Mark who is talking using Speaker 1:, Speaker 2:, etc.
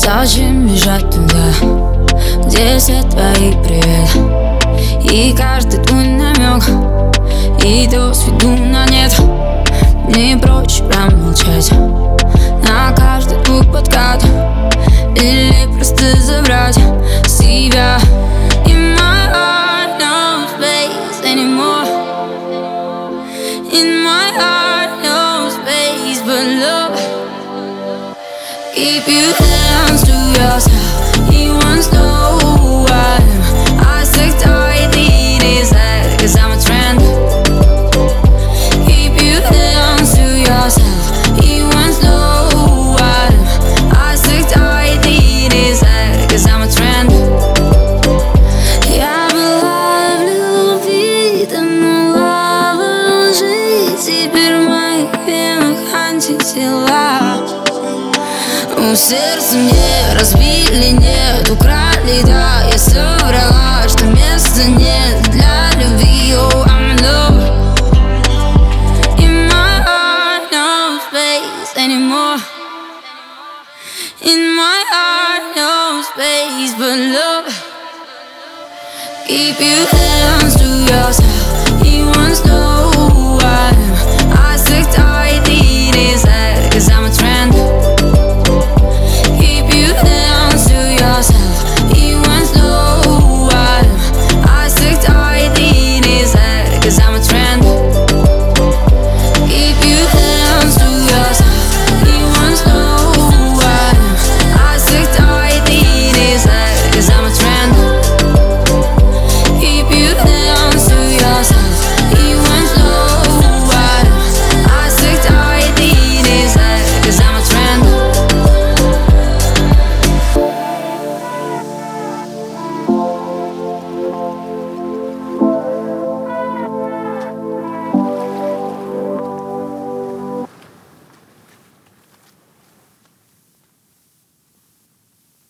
Speaker 1: Зачем бежать туда, где все твои привет и каждый твой намек, и то с виду на нет. Мне проще промолчать на каждый твой подкат или просто забрать себя. In my heart, no space anymore. In my heart, no space but love. Keep your hands to yourself. He wants to know who I am. I stick tightly in his head, 'cause I'm a trend. Keep your hands to yourself. He wants to know who I am. I stick tightly in his head, 'cause I'm a trend. Я была в любви, тонула в лжи. Теперь в моих венах антитела. Сердце мне разбили, нет, украли, да. Я соврала, что места нет для любви. Oh, I'm in love. In my heart, no space anymore. In my heart, no space but love. Keep your hands to yourself. He wants to